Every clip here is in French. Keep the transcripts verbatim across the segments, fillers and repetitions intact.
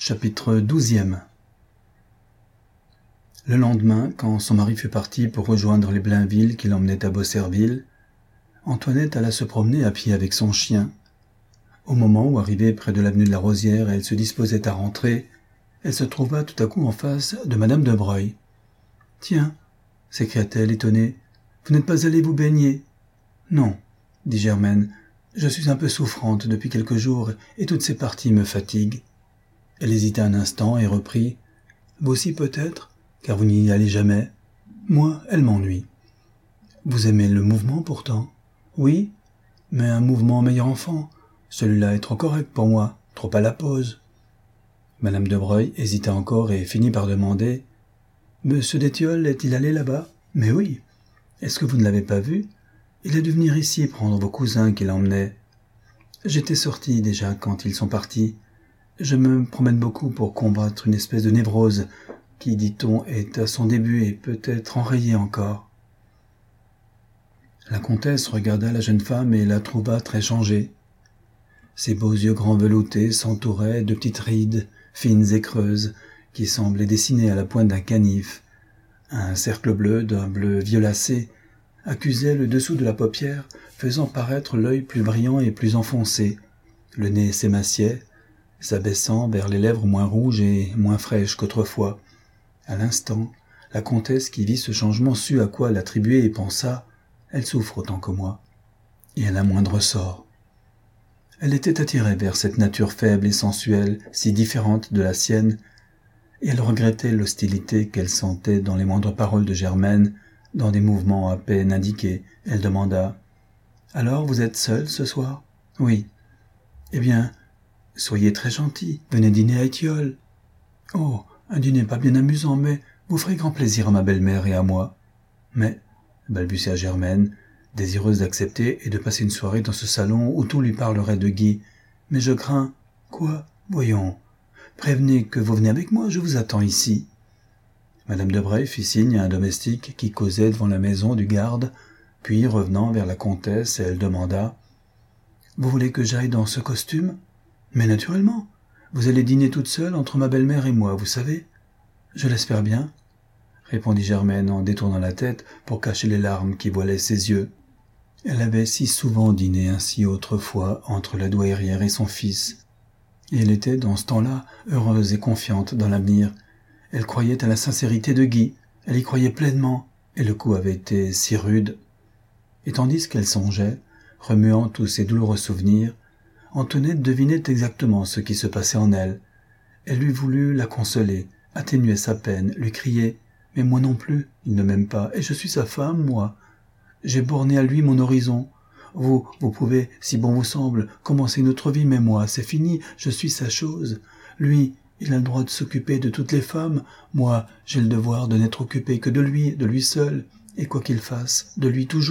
Chapitre douzième. Le lendemain, quand son mari fut parti pour rejoindre les Blainville qui l'emmenaient à Beaucerville, Antoinette alla se promener à pied avec son chien. Au moment où, arrivée près de l'avenue de la Rosière, elle se disposait à rentrer, elle se trouva tout à coup en face de madame de Broglie. « Tiens, s'écria-t-elle étonnée, vous n'êtes pas allée vous baigner ?»« Non, dit Germaine, je suis un peu souffrante depuis quelques jours et toutes ces parties me fatiguent. » Elle hésita un instant et reprit. « Vous aussi peut-être, car vous n'y allez jamais. Moi, elle m'ennuie. »« Vous aimez le mouvement pourtant ?»« Oui, mais un mouvement meilleur enfant. Celui-là est trop correct pour moi, trop à la pause. » Madame de Broglie hésita encore et finit par demander. « Monsieur d'Étiole est-il allé là-bas ?»« Mais oui. Est-ce que vous ne l'avez pas vu ? Il a dû venir ici prendre vos cousins qui l'emmenaient. J'étais sortie déjà quand ils sont partis. Je me promène beaucoup pour combattre une espèce de névrose qui, dit-on, est à son début et peut être enrayée encore. » La comtesse regarda la jeune femme et la trouva très changée. Ses beaux yeux grands veloutés s'entouraient de petites rides, fines et creuses, qui semblaient dessinées à la pointe d'un canif. Un cercle bleu d'un bleu violacé accusait le dessous de la paupière, faisant paraître l'œil plus brillant et plus enfoncé. Le nez s'émaciait, s'abaissant vers les lèvres moins rouges et moins fraîches qu'autrefois. À l'instant, la comtesse qui vit ce changement sut à quoi l'attribuer et pensa « Elle souffre autant que moi. » Et à la moindre sort. Elle était attirée vers cette nature faible et sensuelle, si différente de la sienne, et elle regrettait l'hostilité qu'elle sentait dans les moindres paroles de Germaine, dans des mouvements à peine indiqués. Elle demanda « Alors, vous êtes seule ce soir ?»« Oui. »« Eh bien, soyez très gentil, venez dîner à Étiole. »« Oh, un dîner pas bien amusant, mais vous ferez grand plaisir à ma belle-mère et à moi. »« Mais, » balbutia Germaine, désireuse d'accepter et de passer une soirée dans ce salon où tout lui parlerait de Guy. « Mais je crains. »« Quoi ? Voyons. Prévenez que vous venez avec moi, je vous attends ici. » Madame de Broglie fit signe à un domestique qui causait devant la maison du garde, puis, revenant vers la comtesse, elle demanda « Vous voulez que j'aille dans ce costume ? Mais naturellement. Vous allez dîner toute seule entre ma belle-mère et moi, vous savez. Je l'espère bien, » répondit Germaine en détournant la tête pour cacher les larmes qui voilaient ses yeux. Elle avait si souvent dîné ainsi autrefois entre la douairière et son fils. Et elle était, dans ce temps-là, heureuse et confiante dans l'avenir. Elle croyait à la sincérité de Guy, elle y croyait pleinement, et le coup avait été si rude. Et tandis qu'elle songeait, remuant tous ces douloureux souvenirs, Antoinette devinait exactement ce qui se passait en elle. Elle lui voulut la consoler, atténuer sa peine, lui crier « Mais moi non plus, il ne m'aime pas, et je suis sa femme, moi. J'ai borné à lui mon horizon. Vous, vous pouvez, si bon vous semble, commencer une autre vie, mais moi, c'est fini, je suis sa chose. Lui, il a le droit de s'occuper de toutes les femmes. Moi, j'ai le devoir de n'être occupé que de lui, de lui seul, et quoi qu'il fasse, de lui toujours. »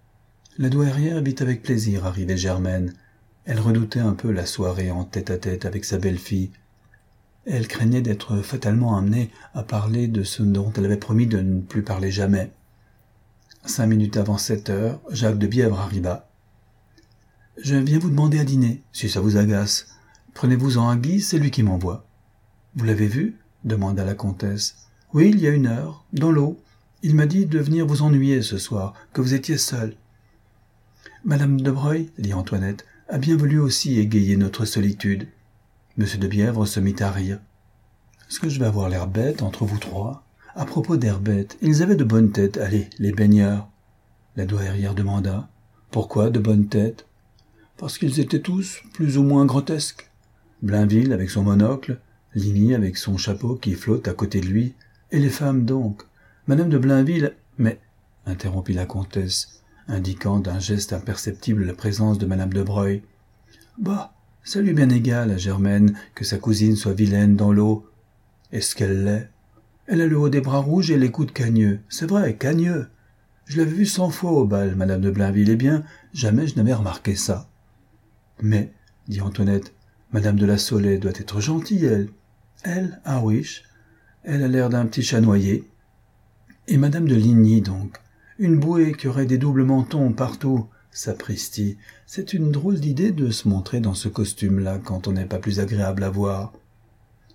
La douairière vit avec plaisir arriver Germaine. Elle redoutait un peu la soirée en tête-à-tête avec sa belle-fille. Elle craignait d'être fatalement amenée à parler de ce dont elle avait promis de ne plus parler jamais. Cinq minutes avant sept heures, Jacques de Bièvre arriva. « Je viens vous demander à dîner, si ça vous agace. Prenez-vous-en à Guy, c'est lui qui m'envoie. »« Vous l'avez vu ?» demanda la comtesse. « Oui, il y a une heure, dans l'eau. Il m'a dit de venir vous ennuyer ce soir, que vous étiez seule. »« Madame de Broglie, dit Antoinette, a bien voulu aussi égayer notre solitude. » Monsieur de Bièvre se mit à rire. « Est-ce que je vais avoir l'air bête entre vous trois ? À propos d'air bête, ils avaient de bonnes têtes, allez, les baigneurs. » La douairière demanda. « Pourquoi de bonnes têtes ? » ?»« Parce qu'ils étaient tous plus ou moins grotesques. Blainville avec son monocle, Ligny avec son chapeau qui flotte à côté de lui, et les femmes donc. Madame de Blainville... » « Mais... » interrompit la comtesse, indiquant d'un geste imperceptible la présence de madame de Broglie. « Bah, ça lui est bien égal à Germaine que sa cousine soit vilaine dans l'eau. Est-ce qu'elle l'est ? Elle a le haut des bras rouges et les coudes cagneux. C'est vrai, cagneux. Je l'avais vue cent fois au bal, madame de Blainville. Eh bien, jamais je n'avais remarqué ça. »« Mais, dit Antoinette, madame de la Saulay doit être gentille, elle. »« Elle ? Ah oui, elle a l'air d'un petit chat noyé. »« Et madame de Ligny, donc. Une bouée qui aurait des doubles mentons partout. Sapristi, c'est une drôle d'idée de se montrer dans ce costume-là quand on n'est pas plus agréable à voir. »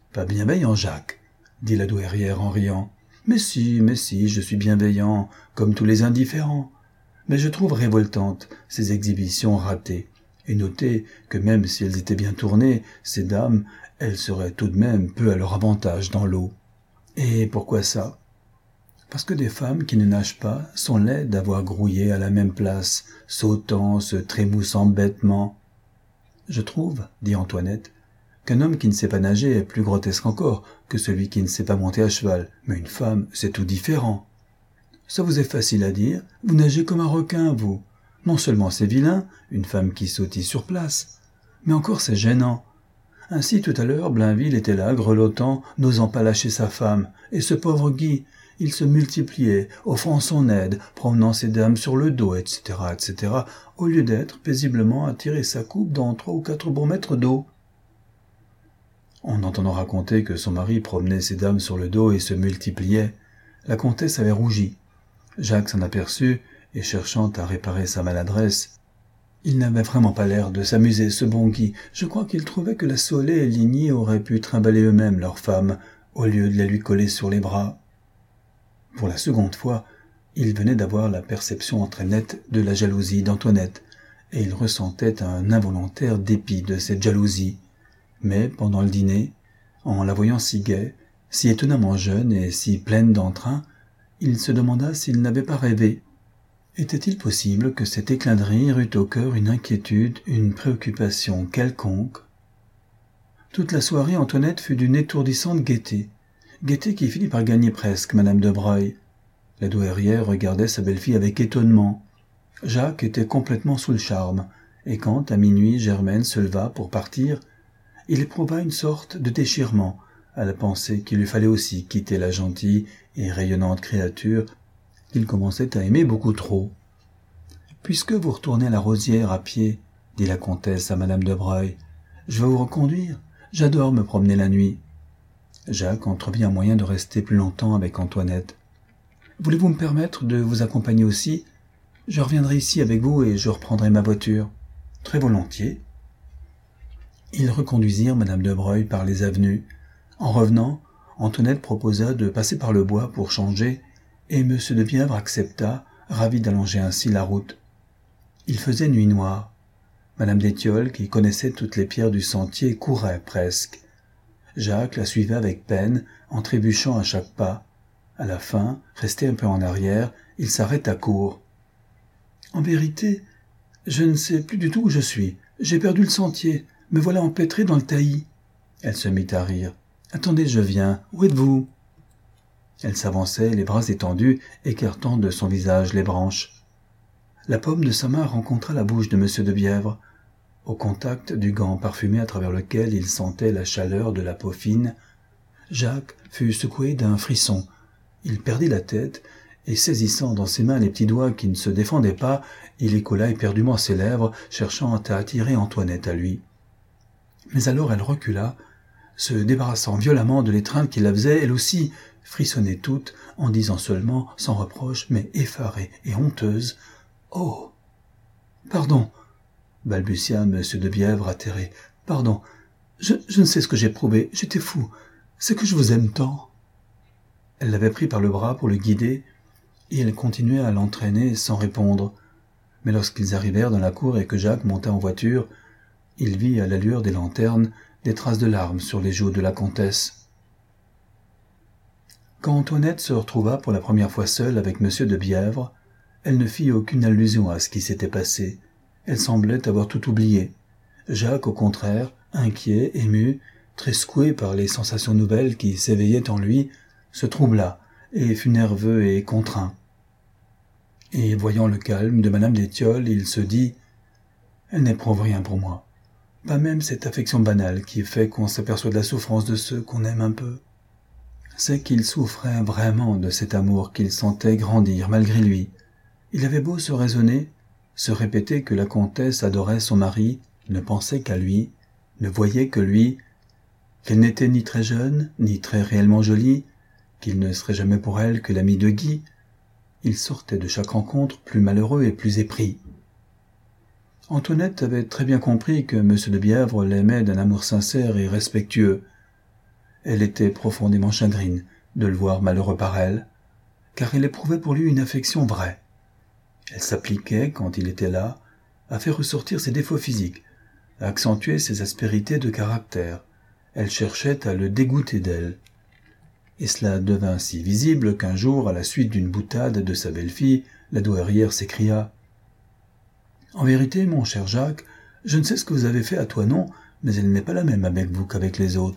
Pas bienveillant, Jacques, dit la douairière en riant. Mais si, mais si, je suis bienveillant, comme tous les indifférents. Mais je trouve révoltantes ces exhibitions ratées. Et notez que même si elles étaient bien tournées, ces dames, elles seraient tout de même peu à leur avantage dans l'eau. Et pourquoi ça? Parce que des femmes qui ne nagent pas sont laides d'avoir grouillé à la même place, sautant, se trémoussant bêtement. Je trouve, dit Antoinette, qu'un homme qui ne sait pas nager est plus grotesque encore que celui qui ne sait pas monter à cheval. Mais une femme, c'est tout différent. Ça vous est facile à dire, vous nagez comme un requin, vous. Non seulement c'est vilain, une femme qui sautille sur place, mais encore c'est gênant. Ainsi tout à l'heure, Blainville était là, grelottant, n'osant pas lâcher sa femme, et ce pauvre Guy, il se multipliait, offrant son aide, promenant ses dames sur le dos, et cetera, et cetera, au lieu d'être paisiblement à tirer sa coupe dans trois ou quatre bons mètres d'eau. En entendant raconter que son mari promenait ses dames sur le dos et se multipliait, la comtesse avait rougi. Jacques s'en aperçut, et cherchant à réparer sa maladresse, il n'avait vraiment pas l'air de s'amuser, ce bon Guy. Je crois qu'il trouvait que la Saulée et Ligny auraient pu trimballer eux-mêmes leurs femmes, au lieu de les lui coller sur les bras. Pour la seconde fois, il venait d'avoir la perception très nette de la jalousie d'Antoinette, et il ressentait un involontaire dépit de cette jalousie. Mais pendant le dîner, en la voyant si gaie, si étonnamment jeune et si pleine d'entrain, il se demanda s'il n'avait pas rêvé. Était-il possible que cet éclat de rire eût au cœur une inquiétude, une préoccupation quelconque? Toute la soirée, Antoinette fut d'une étourdissante gaieté, gaieté qui finit par gagner presque madame de Broglie. La douairière regardait sa belle-fille avec étonnement. Jacques était complètement sous le charme, et quand, à minuit, Germaine se leva pour partir, il éprouva une sorte de déchirement à la pensée qu'il lui fallait aussi quitter la gentille et rayonnante créature qu'il commençait à aimer beaucoup trop. « Puisque vous retournez à la Rosière à pied, dit la comtesse à madame de Broglie, je vais vous reconduire. J'adore me promener la nuit. » Jacques entrevit un moyen de rester plus longtemps avec Antoinette. « Voulez-vous me permettre de vous accompagner aussi? Je reviendrai ici avec vous et je reprendrai ma voiture. »« Très volontiers. » Ils reconduisirent madame de Broglie par les avenues. En revenant, Antoinette proposa de passer par le bois pour changer, et M. de Bièvre accepta, ravi d'allonger ainsi la route. Il faisait nuit noire. Madame d'Étiolles, qui connaissait toutes les pierres du sentier, courait presque. Jacques la suivait avec peine, en trébuchant à chaque pas. À la fin, resté un peu en arrière, il s'arrêta court. « En vérité, je ne sais plus du tout où je suis. J'ai perdu le sentier. Me voilà empêtrée dans le taillis. » Elle se mit à rire. « Attendez, je viens. Où êtes-vous » Elle s'avançait, les bras étendus, écartant de son visage les branches. La paume de sa main rencontra la bouche de M. de Bièvre. Au contact du gant parfumé à travers lequel il sentait la chaleur de la peau fine, Jacques fut secoué d'un frisson. Il perdit la tête, et saisissant dans ses mains les petits doigts qui ne se défendaient pas, il y colla éperdument ses lèvres, cherchant à attirer Antoinette à lui. Mais alors elle recula, se débarrassant violemment de l'étreinte qui la faisait, elle aussi, frissonnait toute, en disant seulement, sans reproche, mais effarée et honteuse, « Oh !»« Pardon !» balbutia M. de Bièvre atterré. « Pardon, je, je ne sais ce que j'ai prouvé, j'étais fou, c'est que je vous aime tant. » Elle l'avait pris par le bras pour le guider, et elle continuait à l'entraîner sans répondre. Mais lorsqu'ils arrivèrent dans la cour et que Jacques monta en voiture, il vit à la lueur des lanternes des traces de larmes sur les joues de la comtesse. Quand Antoinette se retrouva pour la première fois seule avec M. de Bièvre, elle ne fit aucune allusion à ce qui s'était passé. Elle semblait avoir tout oublié. Jacques, au contraire, inquiet, ému, très secoué par les sensations nouvelles qui s'éveillaient en lui, se troubla et fut nerveux et contraint. Et voyant le calme de madame d'Étiolles, il se dit « Elle n'éprouve rien pour moi. Pas même cette affection banale qui fait qu'on s'aperçoit de la souffrance de ceux qu'on aime un peu. » C'est qu'il souffrait vraiment de cet amour qu'il sentait grandir malgré lui. Il avait beau se raisonner, se répéter que la comtesse adorait son mari, ne pensait qu'à lui, ne voyait que lui, qu'elle n'était ni très jeune, ni très réellement jolie, qu'il ne serait jamais pour elle que l'ami de Guy. Il sortait de chaque rencontre plus malheureux et plus épris. Antoinette avait très bien compris que M. de Bièvre l'aimait d'un amour sincère et respectueux. Elle était profondément chagrine de le voir malheureux par elle, car elle éprouvait pour lui une affection vraie. Elle s'appliquait, quand il était là, à faire ressortir ses défauts physiques, à accentuer ses aspérités de caractère. Elle cherchait à le dégoûter d'elle. Et cela devint si visible qu'un jour, à la suite d'une boutade de sa belle-fille, la douairière s'écria « En vérité, mon cher Jacques, je ne sais ce que vous avez fait à Toinon, mais elle n'est pas la même avec vous qu'avec les autres. »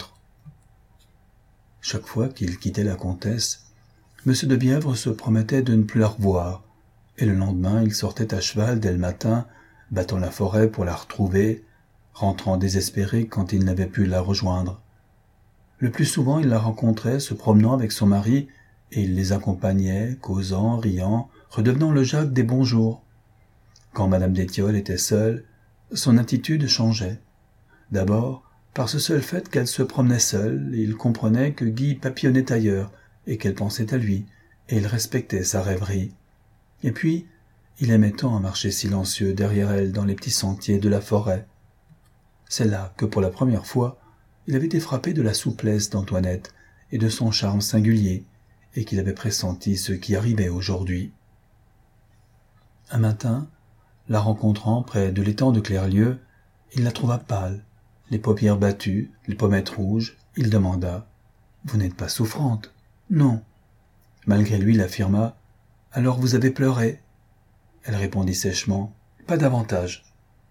Chaque fois qu'il quittait la comtesse, M. de Bièvre se promettait de ne plus la revoir, et le lendemain il sortait à cheval dès le matin, battant la forêt pour la retrouver, rentrant désespéré quand il n'avait pu la rejoindre. Le plus souvent il la rencontrait se promenant avec son mari, et il les accompagnait, causant, riant, redevenant le Jacques des bons jours. Quand madame d'Étiole était seule, son attitude changeait. D'abord, par ce seul fait qu'elle se promenait seule, il comprenait que Guy papillonnait ailleurs, et qu'elle pensait à lui, et il respectait sa rêverie. Et puis, il aimait tant à marcher silencieux derrière elle dans les petits sentiers de la forêt. C'est là que pour la première fois, il avait été frappé de la souplesse d'Antoinette et de son charme singulier, et qu'il avait pressenti ce qui arrivait aujourd'hui. Un matin, la rencontrant près de l'étang de Clerlieu, il la trouva pâle, les paupières battues, les pommettes rouges. Il demanda « Vous n'êtes pas souffrante ?»« Non. » Malgré lui, il affirma « Alors vous avez pleuré ?» Elle répondit sèchement « Pas davantage. »«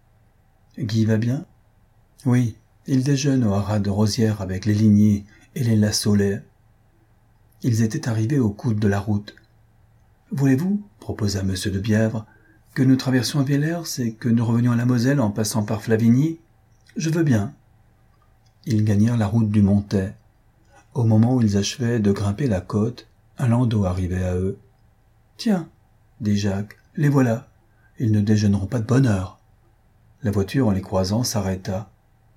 Guy va bien ?»« Oui, il déjeune au haras de Rosières avec les Ligny et les Lassaulet. » Ils étaient arrivés au coude de la route. « Voulez-vous, » proposa M. de Bièvre, « que nous traversions Villers et que nous revenions à la Moselle en passant par Flavigny ? Je veux bien. » Ils gagnèrent la route du Montet. Au moment où ils achevaient de grimper la côte, un landau arrivait à eux. « Tiens, » dit Jacques, « les voilà. Ils ne déjeuneront pas de bonne heure. » La voiture, en les croisant, s'arrêta.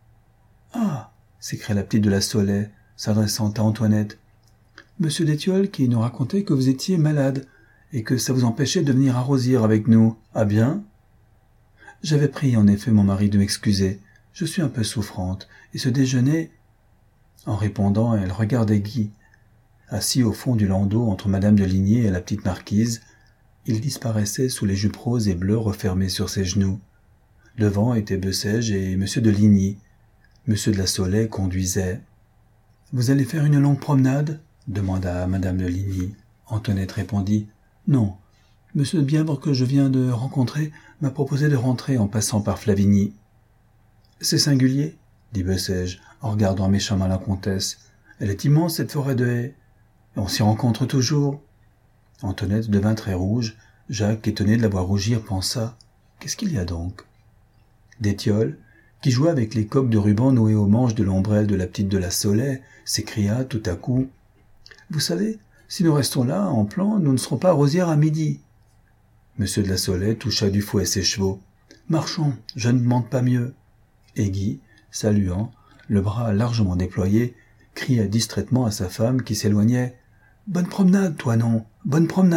« Ah !» s'écria la petite de la Saulay, s'adressant à Antoinette. « Monsieur d'Étiole qui nous racontait que vous étiez malade et que ça vous empêchait de venir à Rosières avec nous. Ah bien ?» J'avais prié en effet mon mari de m'excuser. Je suis un peu souffrante, et ce déjeuner... En répondant, elle regardait Guy. Assis au fond du landau entre madame de Ligny et la petite marquise, il disparaissait sous les jupes roses et bleues refermées sur ses genoux. Devant étaient Bessèges et monsieur de Ligny. Monsieur de la Saulay conduisait. « Vous allez faire une longue promenade ?» demanda madame de Ligny. Antoinette répondit « Non. Monsieur de Bièvre que je viens de rencontrer m'a proposé de rentrer en passant par Flavigny. »« C'est singulier, » dit Bessèges, en regardant méchamment la comtesse. « Elle est immense, cette forêt de haies. On s'y rencontre toujours. » Antoinette devint très rouge. Jacques, étonné de la voir rougir, pensa « Qu'est-ce qu'il y a donc ?» D'Étiole, qui jouait avec les coques de ruban nouées aux manches de l'ombrelle de la petite de la Saulay, s'écria tout à coup « Vous savez, si nous restons là, en plan, nous ne serons pas à Rosières à midi. » Monsieur de la Saulay toucha du fouet ses chevaux. « Marchons, je ne demande pas mieux. » Et Guy, saluant, le bras largement déployé, cria distraitement à sa femme qui s'éloignait « Bonne promenade, Toinon, bonne promenade !»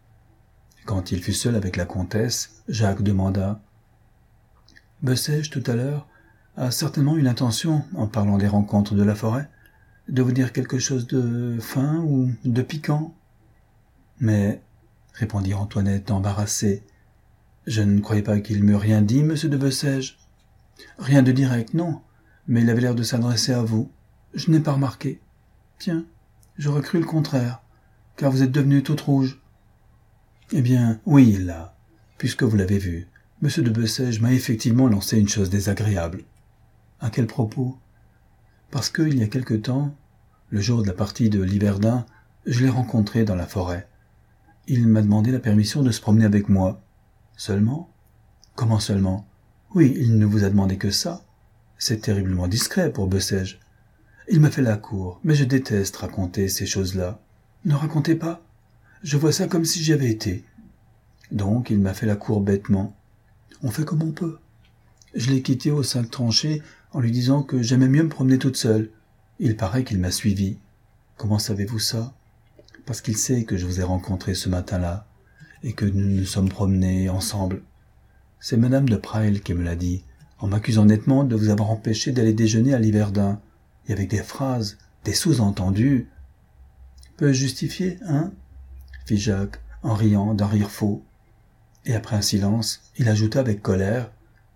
Quand il fut seul avec la comtesse, Jacques demanda « Bessèges, tout à l'heure, a certainement eu l'intention, en parlant des rencontres de la forêt, de vous dire quelque chose de fin ou de piquant. » « Mais, » répondit Antoinette embarrassée, « je ne croyais pas qu'il m'eût rien dit, monsieur de Bessèges. »« Rien de direct, non, mais il avait l'air de s'adresser à vous. Je n'ai pas remarqué. Tiens, j'aurais cru le contraire, car vous êtes devenue toute rouge. » « Eh bien, oui, là, puisque vous l'avez vu, monsieur de Bessèges m'a effectivement lancé une chose désagréable. »« À quel propos ?»« Parce que, il y a quelque temps, le jour de la partie de Liverdun, je l'ai rencontré dans la forêt. Il m'a demandé la permission de se promener avec moi. »« Seulement ?»« Comment seulement ? Oui, il ne vous a demandé que ça. C'est terriblement discret pour Bessèges. Il m'a fait la cour, mais je déteste raconter ces choses-là. Ne racontez pas. Je vois ça comme si j'y avais été. Donc, il m'a fait la cour bêtement. On fait comme on peut. Je l'ai quitté au cinq tranchées en lui disant que j'aimais mieux me promener toute seule. Il paraît qu'il m'a suivi. Comment savez-vous ça ? Parce qu'il sait que je vous ai rencontré ce matin-là et que nous nous sommes promenés ensemble. C'est madame de Praille qui me l'a dit, en m'accusant nettement de vous avoir empêché d'aller déjeuner à Liverdun, et avec des phrases, des sous-entendus. Peu justifié, hein fit Jacques, en riant d'un rire faux. Et après un silence, il ajouta avec colère.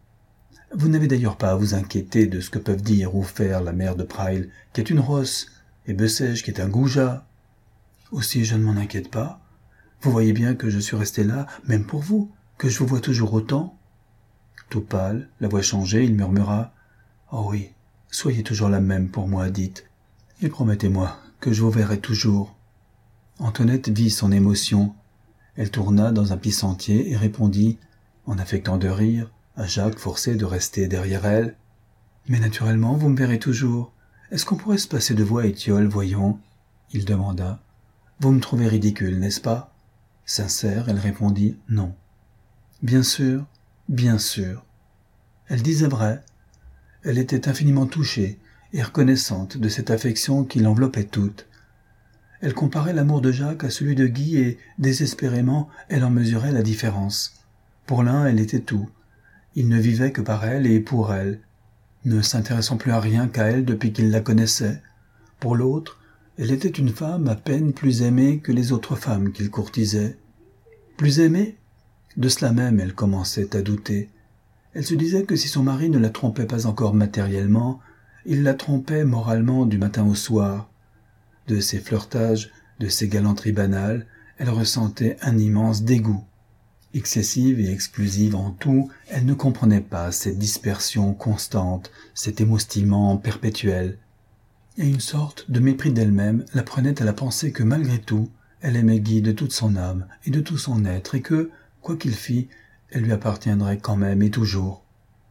Vous n'avez d'ailleurs pas à vous inquiéter de ce que peuvent dire ou faire la mère de Praille, qui est une rosse, et Bessèges, qui est un goujat. Aussi, je ne m'en inquiète pas. Vous voyez bien que je suis resté là, même pour vous, que je vous vois toujours autant. Tout pâle, la voix changée, il murmura. Oh oui, soyez toujours la même pour moi, dites, et promettez-moi que je vous verrai toujours. Antoinette vit son émotion. Elle tourna dans un plis sentier et répondit, en affectant de rire, à Jacques forcé de rester derrière elle. Mais naturellement, vous me verrez toujours. Est-ce qu'on pourrait se passer de vous à Étiole, voyons? Il demanda. Vous me trouvez ridicule, n'est-ce pas? Sincère, elle répondit non. Bien sûr, bien sûr. Elle disait vrai. Elle était infiniment touchée et reconnaissante de cette affection qui l'enveloppait toute. Elle comparait l'amour de Jacques à celui de Guy et, désespérément, elle en mesurait la différence. Pour l'un, elle était tout. Il ne vivait que par elle et pour elle, ne s'intéressant plus à rien qu'à elle depuis qu'il la connaissait. Pour l'autre, elle était une femme à peine plus aimée que les autres femmes qu'il courtisait. Plus aimée? De cela même, elle commençait à douter. Elle se disait que si son mari ne la trompait pas encore matériellement, il la trompait moralement du matin au soir. De ses flirtages, de ses galanteries banales, elle ressentait un immense dégoût. Excessive et exclusive en tout, elle ne comprenait pas cette dispersion constante, cet émoustillement perpétuel. Et une sorte de mépris d'elle-même la prenait à la pensée que malgré tout, elle aimait Guy de toute son âme et de tout son être, et que, quoi qu'il fît, elle lui appartiendrait quand même et toujours.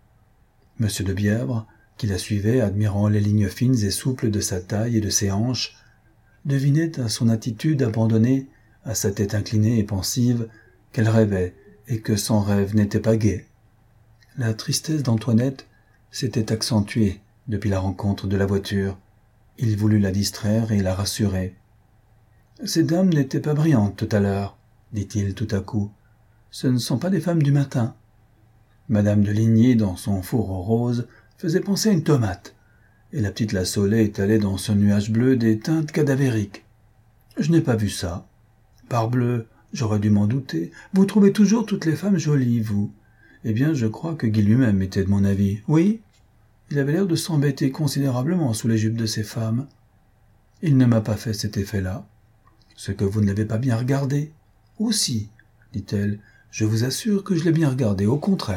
Monsieur de Bièvre, qui la suivait, admirant les lignes fines et souples de sa taille et de ses hanches, devinait à son attitude abandonnée, à sa tête inclinée et pensive, qu'elle rêvait et que son rêve n'était pas gai. La tristesse d'Antoinette s'était accentuée depuis la rencontre de la voiture. Il voulut la distraire et la rassurer. « Ces dames n'étaient pas brillantes tout à l'heure, dit-il tout à coup. Ce ne sont pas des femmes du matin. » Madame de Ligny, dans son fourre rose, faisait penser à une tomate, et la petite Lassaulet étalait dans ce nuage bleu des teintes cadavériques. « Je n'ai pas vu ça. Parbleu, j'aurais dû m'en douter. Vous trouvez toujours toutes les femmes jolies, vous. Eh bien, je crois que Guy lui-même était de mon avis. Oui, il avait l'air de s'embêter considérablement sous les jupes de ces femmes. Il ne m'a pas fait cet effet-là. Ce que vous ne l'avez pas bien regardé. Aussi, dit-elle, je vous assure que je l'ai bien regardé, au contraire. »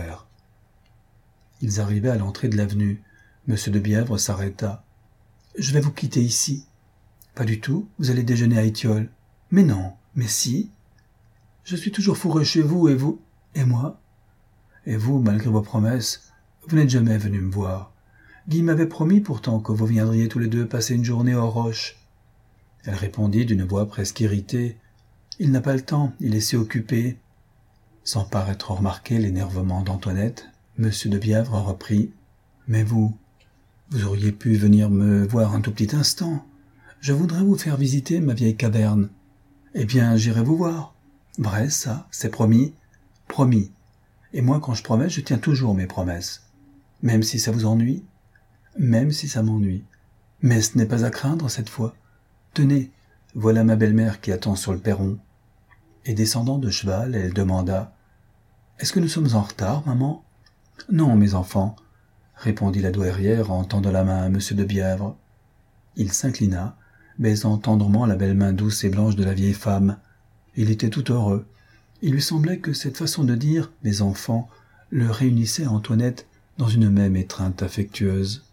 Ils arrivaient à l'entrée de l'avenue. Monsieur de Bièvre s'arrêta. « Je vais vous quitter ici. »« Pas du tout, vous allez déjeuner à Étiole. »« Mais non, mais si. »« Je suis toujours fourré chez vous, et vous, et moi. Et vous, malgré vos promesses, vous n'êtes jamais venu me voir. Guy m'avait promis pourtant que vous viendriez tous les deux passer une journée aux Roches. » Elle répondit d'une voix presque irritée. « Il n'a pas le temps, il est si occupé. » Sans paraître remarquer l'énervement d'Antoinette, Monsieur de Bièvre reprit. « Mais vous, vous auriez pu venir me voir un tout petit instant. Je voudrais vous faire visiter ma vieille caverne. Eh bien, j'irai vous voir. Vrai, ça, c'est promis. Promis. Et moi, quand je promets, je tiens toujours mes promesses. Même si ça vous ennuie. Même si ça m'ennuie. Mais ce n'est pas à craindre cette fois. Tenez, voilà ma belle-mère qui attend sur le perron. » Et descendant de cheval, elle demanda. « Est-ce que nous sommes en retard, maman ?»« Non, mes enfants, » répondit la douairière en tendant la main à monsieur de Bièvre. Il s'inclina, baisant tendrement la belle main douce et blanche de la vieille femme. Il était tout heureux. Il lui semblait que cette façon de dire « mes enfants » le réunissait à Antoinette dans une même étreinte affectueuse.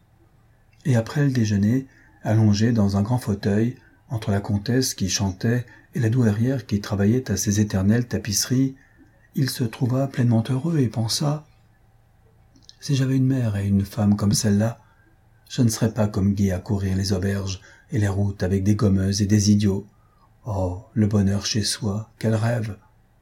Et après le déjeuner, allongé dans un grand fauteuil, entre la comtesse qui chantait et la douairière qui travaillait à ses éternelles tapisseries, il se trouva pleinement heureux et pensa « Si j'avais une mère et une femme comme celle-là, je ne serais pas comme Guy à courir les auberges et les routes avec des gommeuses et des idiots. Oh, le bonheur chez soi, quel rêve !»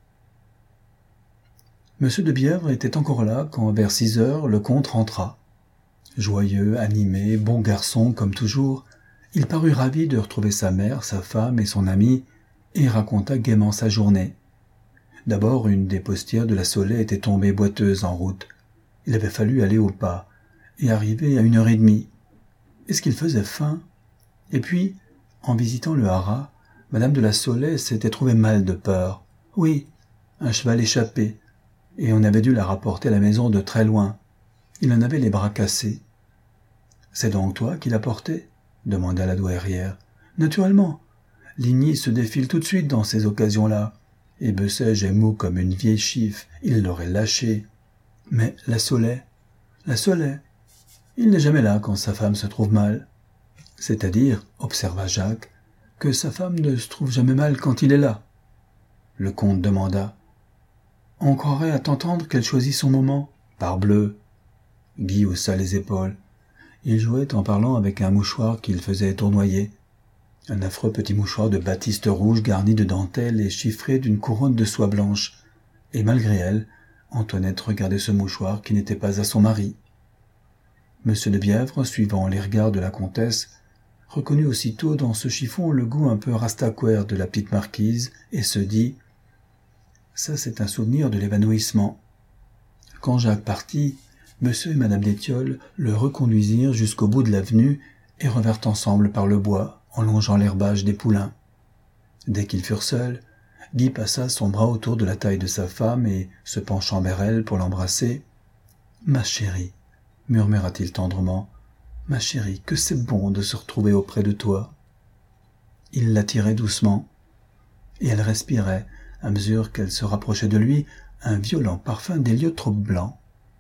Monsieur de Bièvre était encore là quand, vers six heures, le comte rentra. Joyeux, animé, bon garçon comme toujours, il parut ravi de retrouver sa mère, sa femme et son ami, et raconta gaiement sa journée. D'abord, une des postières de la Saulée était tombée boiteuse en route. Il avait fallu aller au pas, et arriver à une heure et demie. Est-ce qu'il faisait faim? Et puis, en visitant le haras, Madame de la Saulaie s'était trouvée mal de peur. Oui, un cheval échappé, et on avait dû la rapporter à la maison de très loin. Il en avait les bras cassés. « C'est donc toi qui l'as porté ?» demanda la douairière. « Naturellement. Ligny se défile tout de suite dans ces occasions-là. Et Bessèges est mou comme une vieille chiffe, il l'aurait lâché. Mais la Saulaie, la Saulaie, il n'est jamais là quand sa femme se trouve mal. C'est-à-dire, observa Jacques, que sa femme ne se trouve jamais mal quand il est là. » Le comte demanda. « On croirait à t'entendre qu'elle choisit son moment. Parbleu !» Guy haussa les épaules. Il jouait en parlant avec un mouchoir qu'il faisait tournoyer. Un affreux petit mouchoir de batiste rouge garni de dentelles et chiffré d'une couronne de soie blanche. Et malgré elle, Antoinette regardait ce mouchoir qui n'était pas à son mari. Monsieur de Bièvre, suivant les regards de la comtesse, reconnut aussitôt dans ce chiffon le goût un peu rastaquouère de la petite marquise et se dit « Ça, c'est un souvenir de l'évanouissement. » Quand Jacques partit, Monsieur et Madame d'Étiolles le reconduisirent jusqu'au bout de l'avenue et revinrent ensemble par le bois, en longeant l'herbage des poulains. Dès qu'ils furent seuls, Guy passa son bras autour de la taille de sa femme et, se penchant vers elle pour l'embrasser, « Ma chérie, » murmura-t-il tendrement, « ma chérie, que c'est bon de se retrouver auprès de toi. » Il la tirait doucement, et elle respirait, à mesure qu'elle se rapprochait de lui, un violent parfum d'héliotrope blanc.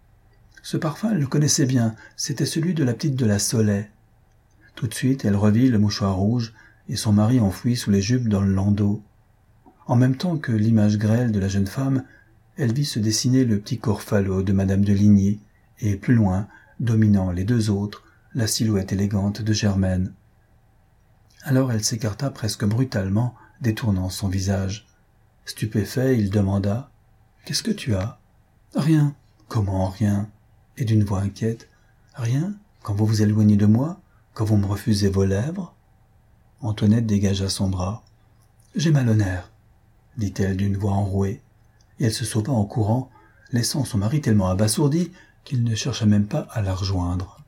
Ce parfum, elle le connaissait bien, c'était celui de la petite de la Saulaie. Tout de suite, elle revit le mouchoir rouge et son mari enfoui sous les jupes dans le landau. En même temps que l'image grêle de la jeune femme, elle vit se dessiner le petit corps falot de Madame de Ligny, et plus loin, dominant les deux autres, la silhouette élégante de Germaine. Alors elle s'écarta presque brutalement, détournant son visage. Stupéfait, il demanda « Qu'est-ce que tu as ?»« Rien. »« Comment rien ?» Et d'une voix inquiète « Rien, quand vous vous éloignez de moi, quand vous me refusez vos lèvres ?» Antoinette dégagea son bras. « J'ai mal au nerf, » dit-elle d'une voix enrouée, et elle se sauva en courant, laissant son mari tellement abasourdi qu'il ne chercha même pas à la rejoindre.